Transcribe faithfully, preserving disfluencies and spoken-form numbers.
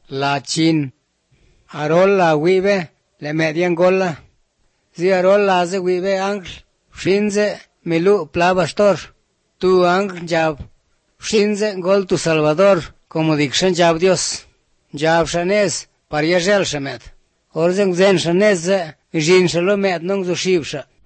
la chin. Arol la wibe, le median gola. Zi arol la ze wibe angl, shinze milu plavastor. Tu angl jab, shinze gol tu salvador, como dikshan jab Dios. Jab shanez, par yajel shamet. Orzeng zen shanez ze, jin shalo met nong zu shibsha.